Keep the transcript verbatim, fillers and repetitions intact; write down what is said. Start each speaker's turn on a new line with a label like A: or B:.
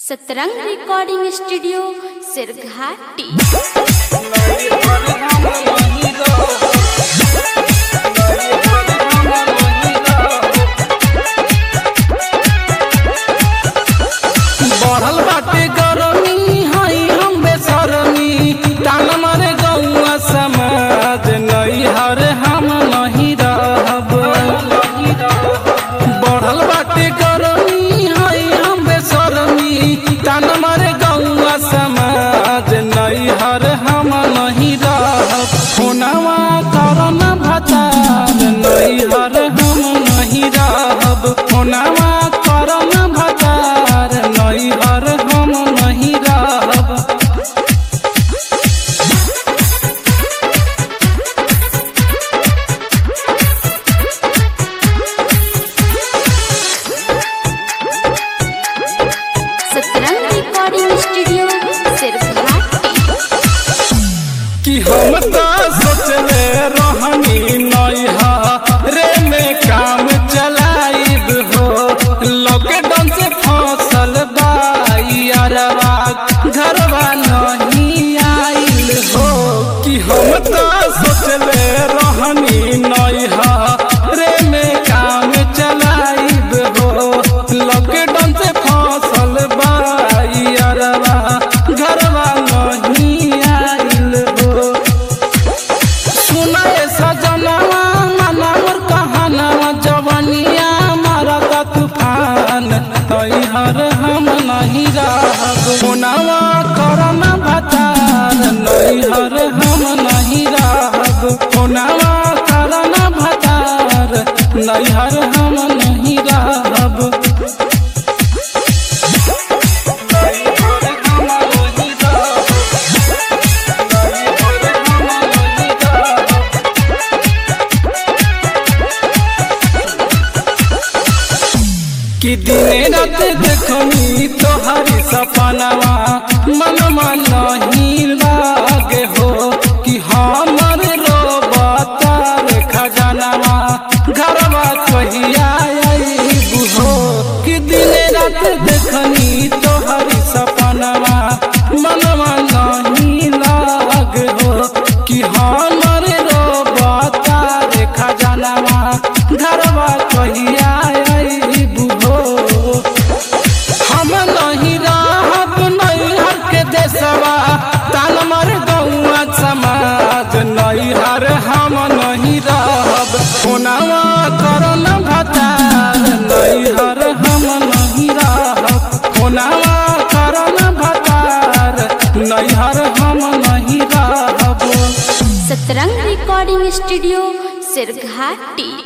A: सतरंग recording studio Sirghati.
B: बढ़ल बाटे गरमी हई हम बेसरमी तान मारे गौआ समाज नहीं हर हम नहीं रहब। बढ़ल बाटे गरमी हई हम बेसरमी तान मारे गौआ समाज नहीं हर हम नहीं रहब। फोनवा करन भतार नहीं हर हम नहीं रहब। फोनवा करन भतार नहीं हर हम नहीं रहब।
A: Satrang recording studio Sirghati.
B: कि हम तो सोचले रहनी नैहा रे में काम चलाइब हो। लॉकडाउन से फसल बाइयारवा घरवा नहीं आइल हो। कि हम तो सोचले रहनी नैहा रे में काम चलाइब हो। लॉकडाउन से फसल बाइयारवा घरवा नहीं आइल हो। सुनाए सजनवा मनावर कहानवा जवनिया मारता तूफान हर हम नहीं रहब। फोनवा करन भतार नहीं हर हम नहीं रहब। फोनवा करन भतार नहीं हर हम नहीं रहब। कि दिन रात देखनी तोहरी सपनवा मनवा नहीं लागे हो। कि हमर रोबतार खजानवा घरवा कहिया आइबू हो। कि दिन रात देखनी तोहरी सपनवा मनवा नहीं लागे हो। कि हमर रोबतार खजानवा घरवा कहिया आइबू हो। हम नहीं रहब नैहर के देशवा तान मर गौआ समाज नहीं हर हम नहीं रहब। फोनवा करन भतार नहीं हर हम नहीं रहब। फोनवा करन भतार नहीं हर हम नहीं रहब।
A: Satrang recording studio Sirghati.